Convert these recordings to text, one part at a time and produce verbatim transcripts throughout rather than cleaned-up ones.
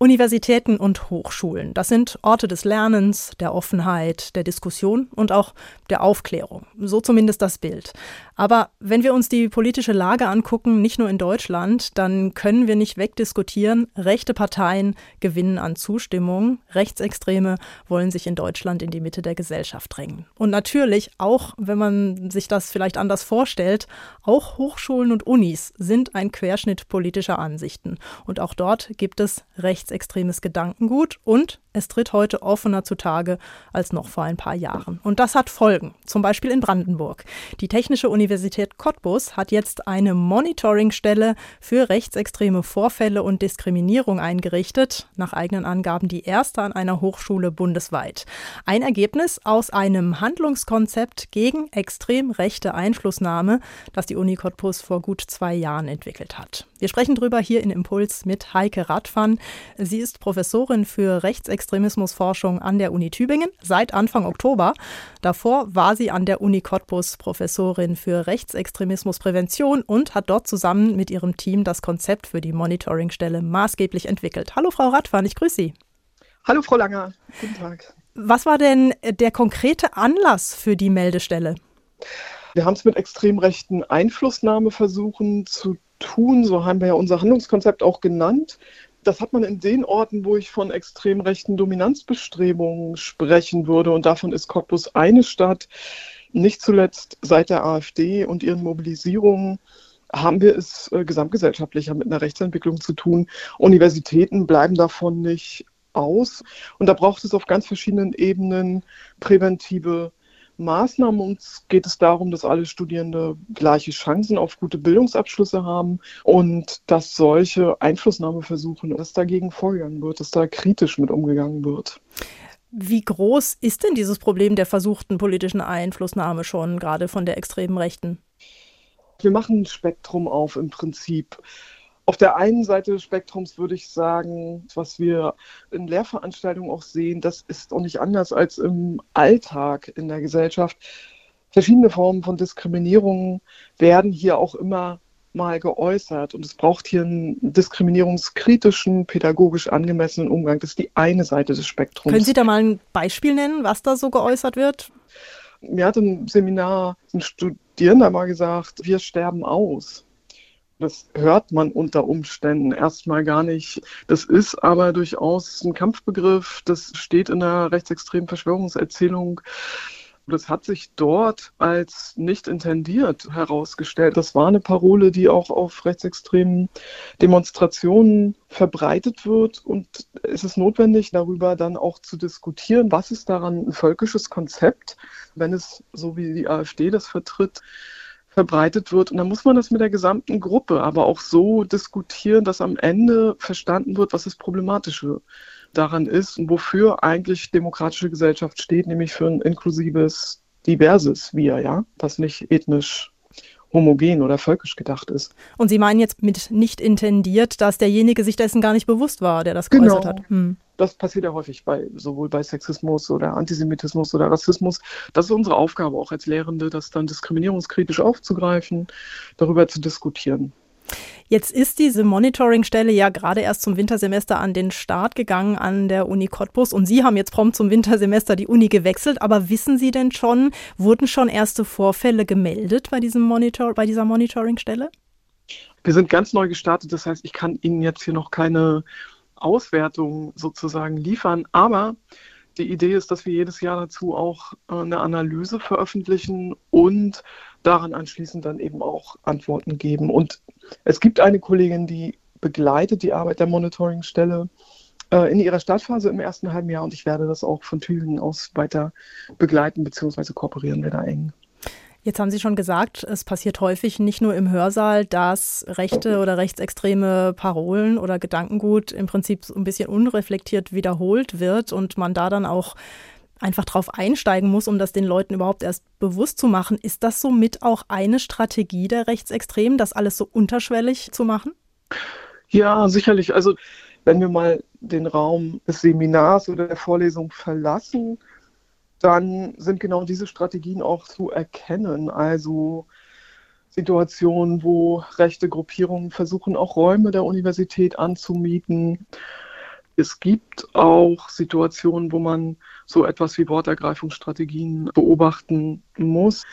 Universitäten und Hochschulen, das sind Orte des Lernens, der Offenheit, der Diskussion und auch der Aufklärung. So zumindest das Bild. Aber wenn wir uns die politische Lage angucken, nicht nur in Deutschland, dann können wir nicht wegdiskutieren, rechte Parteien gewinnen an Zustimmung, Rechtsextreme wollen sich in Deutschland in die Mitte der Gesellschaft drängen. Und natürlich, auch wenn man sich das vielleicht anders vorstellt, auch Hochschulen und Unis sind ein Querschnitt politischer Ansichten. Und auch dort gibt es rechtsextremes Gedankengut und es tritt heute offener zutage als noch vor ein paar Jahren. Und das hat Folgen, zum Beispiel in Brandenburg. Die Technische Universität Cottbus hat jetzt eine Monitoringstelle für rechtsextreme Vorfälle und Diskriminierung eingerichtet, nach eigenen Angaben die erste an einer Hochschule bundesweit. Ein Ergebnis aus einem Handlungskonzept gegen extrem rechte Einflussnahme, das die Uni Cottbus vor gut zwei Jahren entwickelt hat. Wir sprechen drüber hier in Impuls mit Heike Radpfann. Sie ist Professorin für Rechtsextremismusforschung an der Uni Tübingen seit Anfang Oktober. Davor war sie an der Uni Cottbus Professorin für Rechtsextremismusprävention und hat dort zusammen mit ihrem Team das Konzept für die Monitoringstelle maßgeblich entwickelt. Hallo Frau Radpfann, ich grüße Sie. Hallo Frau Langer, guten Tag. Was war denn der konkrete Anlass für die Meldestelle? Wir haben es mit extrem rechten Einflussnahmeversuchen zu tun, so haben wir ja unser Handlungskonzept auch genannt. Das hat man in den Orten, wo ich von extrem rechten Dominanzbestrebungen sprechen würde. Und davon ist Cottbus eine Stadt. Nicht zuletzt seit der AfD und ihren Mobilisierungen haben wir es äh, gesamtgesellschaftlicher mit einer Rechtsentwicklung zu tun. Universitäten bleiben davon nicht aus. Und da braucht es auf ganz verschiedenen Ebenen präventive Maßnahmen. Uns geht es darum, dass alle Studierende gleiche Chancen auf gute Bildungsabschlüsse haben und dass solche Einflussnahmeversuche, dass dagegen vorgegangen wird, dass da kritisch mit umgegangen wird. Wie groß ist denn dieses Problem der versuchten politischen Einflussnahme schon, gerade von der extremen Rechten? Wir machen ein Spektrum auf im Prinzip. Auf der einen Seite des Spektrums würde ich sagen, was wir in Lehrveranstaltungen auch sehen, das ist auch nicht anders als im Alltag in der Gesellschaft. Verschiedene Formen von Diskriminierung werden hier auch immer mal geäußert und es braucht hier einen diskriminierungskritischen, pädagogisch angemessenen Umgang. Das ist die eine Seite des Spektrums. Können Sie da mal ein Beispiel nennen, was da so geäußert wird? Mir hat im Seminar ein Studierender mal gesagt, wir sterben aus. Das hört man unter Umständen erstmal gar nicht. Das ist aber durchaus ein Kampfbegriff. Das steht in der rechtsextremen Verschwörungserzählung. Das hat sich dort als nicht intendiert herausgestellt. Das war eine Parole, die auch auf rechtsextremen Demonstrationen verbreitet wird. Und es ist notwendig, darüber dann auch zu diskutieren, was ist daran ein völkisches Konzept, wenn es, so wie die AfD das vertritt, verbreitet wird. Und dann muss man das mit der gesamten Gruppe aber auch so diskutieren, dass am Ende verstanden wird, was das Problematische daran ist und wofür eigentlich demokratische Gesellschaft steht, nämlich für ein inklusives, diverses Wir, ja, was nicht ethnisch homogen oder völkisch gedacht ist. Und Sie meinen jetzt mit nicht intendiert, dass derjenige sich dessen gar nicht bewusst war, der das geäußert genau. hat? Hm. Das passiert ja häufig bei sowohl bei Sexismus oder Antisemitismus oder Rassismus. Das ist unsere Aufgabe auch als Lehrende, das dann diskriminierungskritisch aufzugreifen, darüber zu diskutieren. Jetzt ist diese Monitoringstelle ja gerade erst zum Wintersemester an den Start gegangen an der Uni Cottbus und Sie haben jetzt prompt zum Wintersemester die Uni gewechselt. Aber wissen Sie denn schon, wurden schon erste Vorfälle gemeldet bei diesem Monitor, bei dieser Monitoringstelle? Wir sind ganz neu gestartet, das heißt, ich kann Ihnen jetzt hier noch keine Auswertung sozusagen liefern, aber die Idee ist, dass wir jedes Jahr dazu auch eine Analyse veröffentlichen und daran anschließend dann eben auch Antworten geben. Und es gibt eine Kollegin, die begleitet die Arbeit der Monitoringstelle äh, in ihrer Startphase im ersten halben Jahr und ich werde das auch von Tübingen aus weiter begleiten, beziehungsweise kooperieren wir da eng. Jetzt haben Sie schon gesagt, es passiert häufig nicht nur im Hörsaal, dass rechte oder rechtsextreme Parolen oder Gedankengut im Prinzip so ein bisschen unreflektiert wiederholt wird und man da dann auch einfach drauf einsteigen muss, um das den Leuten überhaupt erst bewusst zu machen. Ist das somit auch eine Strategie der Rechtsextremen, das alles so unterschwellig zu machen? Ja, sicherlich. Also wenn wir mal den Raum des Seminars oder der Vorlesung verlassen, dann sind genau diese Strategien auch zu erkennen. Also Situationen, wo rechte Gruppierungen versuchen, auch Räume der Universität anzumieten. Es gibt auch Situationen, wo man so etwas wie Wortergreifungsstrategien beobachten muss.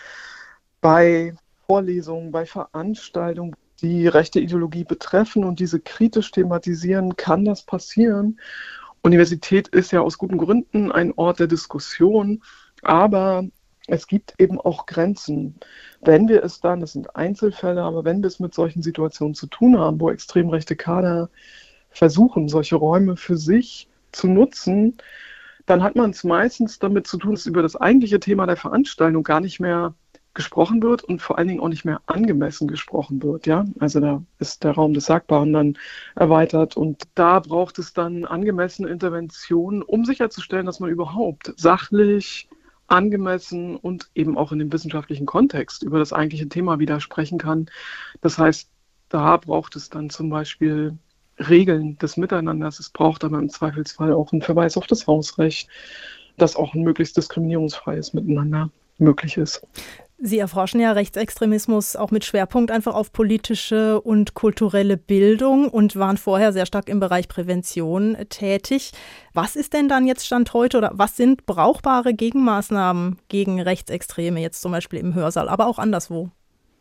Bei Vorlesungen, bei Veranstaltungen, die rechte Ideologie betreffen und diese kritisch thematisieren, kann das passieren. Universität ist ja aus guten Gründen ein Ort der Diskussion, aber es gibt eben auch Grenzen. Wenn wir es dann, das sind Einzelfälle, aber wenn wir es mit solchen Situationen zu tun haben, wo extrem rechte Kader versuchen, solche Räume für sich zu nutzen, dann hat man es meistens damit zu tun, dass über das eigentliche Thema der Veranstaltung gar nicht mehr gesprochen wird und vor allen Dingen auch nicht mehr angemessen gesprochen wird. Ja? Also da ist der Raum des Sagbaren dann erweitert und da braucht es dann angemessene Interventionen, um sicherzustellen, dass man überhaupt sachlich, angemessen und eben auch in dem wissenschaftlichen Kontext über das eigentliche Thema wieder sprechen kann. Das heißt, da braucht es dann zum Beispiel Regeln des Miteinanders. Es braucht aber im Zweifelsfall auch einen Verweis auf das Hausrecht, dass auch ein möglichst diskriminierungsfreies Miteinander möglich ist. Sie erforschen ja Rechtsextremismus auch mit Schwerpunkt einfach auf politische und kulturelle Bildung und waren vorher sehr stark im Bereich Prävention tätig. Was ist denn dann jetzt Stand heute oder was sind brauchbare Gegenmaßnahmen gegen Rechtsextreme, jetzt zum Beispiel im Hörsaal, aber auch anderswo?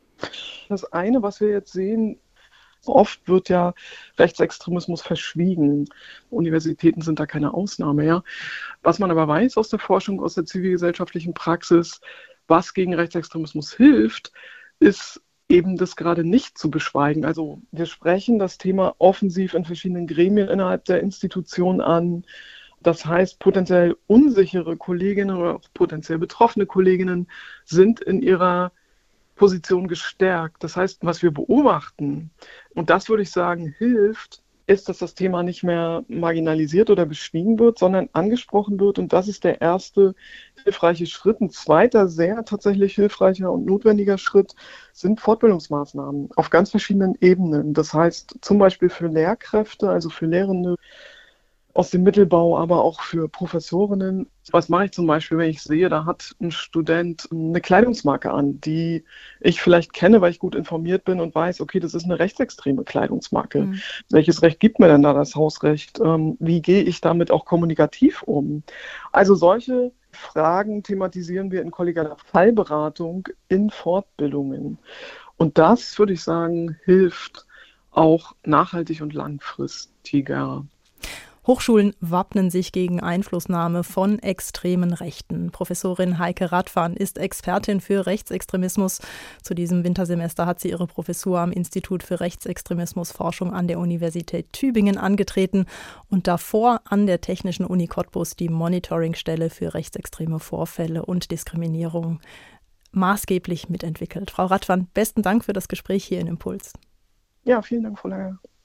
Das eine, was wir jetzt sehen, oft wird ja Rechtsextremismus verschwiegen. Universitäten sind da keine Ausnahme. Ja. Was man aber weiß aus der Forschung, aus der zivilgesellschaftlichen Praxis, was gegen Rechtsextremismus hilft, ist eben das gerade nicht zu beschweigen. Also wir sprechen das Thema offensiv in verschiedenen Gremien innerhalb der Institution an. Das heißt, potenziell unsichere Kolleginnen oder auch potenziell betroffene Kolleginnen sind in ihrer Position gestärkt. Das heißt, was wir beobachten, und das würde ich sagen, hilft, ist, dass das Thema nicht mehr marginalisiert oder beschwiegen wird, sondern angesprochen wird. Und das ist der erste hilfreiche Schritt. Ein zweiter, sehr tatsächlich hilfreicher und notwendiger Schritt sind Fortbildungsmaßnahmen auf ganz verschiedenen Ebenen. Das heißt zum Beispiel für Lehrkräfte, also für Lehrende aus dem Mittelbau, aber auch für Professorinnen. Was mache ich zum Beispiel, wenn ich sehe, da hat ein Student eine Kleidungsmarke an, die ich vielleicht kenne, weil ich gut informiert bin und weiß, okay, das ist eine rechtsextreme Kleidungsmarke. Mhm. Welches Recht gibt mir denn da das Hausrecht? Ähm, wie gehe ich damit auch kommunikativ um? Also solche Fragen thematisieren wir in kollegialer Fallberatung in Fortbildungen. Und das, würde ich sagen, hilft auch nachhaltig und langfristiger. Hochschulen wappnen sich gegen Einflussnahme von extremen Rechten. Professorin Heike Radwan ist Expertin für Rechtsextremismus. Zu diesem Wintersemester hat sie ihre Professur am Institut für Rechtsextremismusforschung an der Universität Tübingen angetreten und davor an der Technischen Uni Cottbus die Monitoringstelle für rechtsextreme Vorfälle und Diskriminierung maßgeblich mitentwickelt. Frau Radwan, besten Dank für das Gespräch hier in Impuls. Ja, vielen Dank, Frau Langer.